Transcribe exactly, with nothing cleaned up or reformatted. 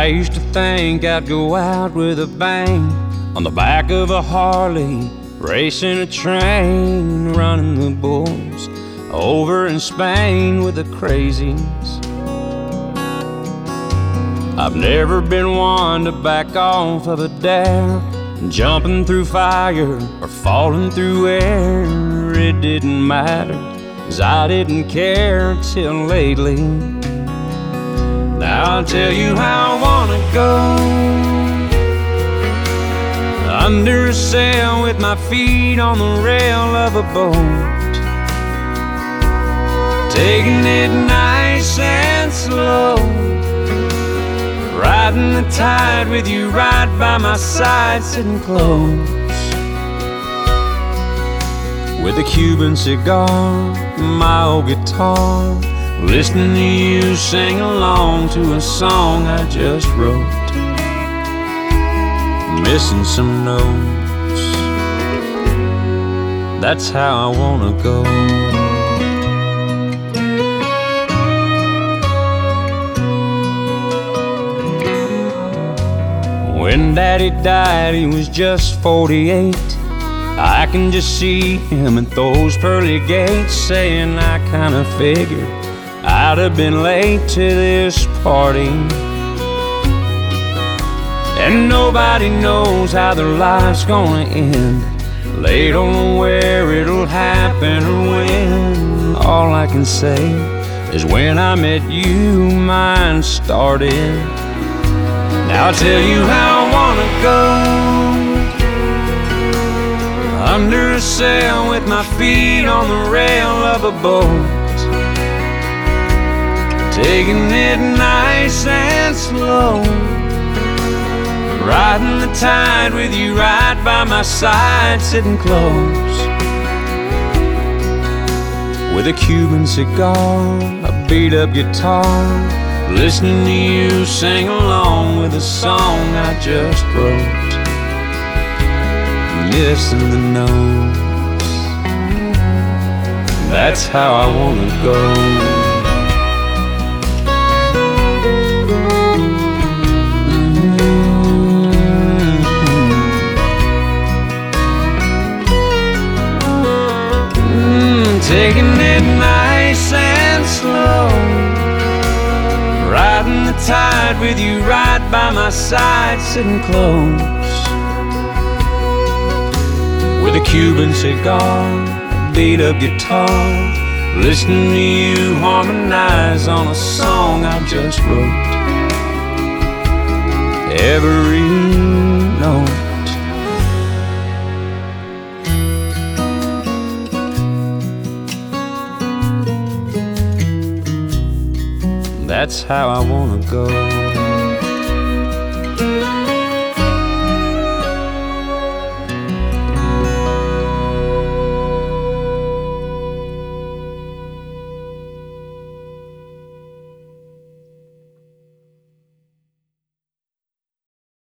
I used to think I'd go out with a bang on the back of a Harley, racing a train, running the bulls over in Spain with the crazies. I've never been one to back off of a dare, jumping through fire or falling through air. It didn't matter, 'cause I didn't care till lately. Now I'll tell you how I wanna go, under a sail with my feet on the rail of a boat, taking it nice and slow, riding the tide with you right by my side, sitting close, with a Cuban cigar, my old guitar, listening to you sing along to a song I just wrote, missing some notes. That's how I wanna go. When Daddy died, he was just forty-eight. I can just see him at those pearly gates, saying I kinda figured I'd have been late to this party. And nobody knows how their life's gonna end. They don't know where it'll happen or when. All I can say is when I met you, mine started. Now I'll tell you how I wanna go, under a sail with my feet on the rail of a boat, taking it nice and slow, riding the tide with you right by my side, sitting close, with a Cuban cigar, a beat up guitar, listening to you sing along with a song I just wrote, missing the notes. That's how I wanna go. Taking it nice and slow, riding the tide with you right by my side, sitting close, with a Cuban cigar, a beat up guitar, listening to you harmonize on a song I just wrote, every note. That's how I wanna go.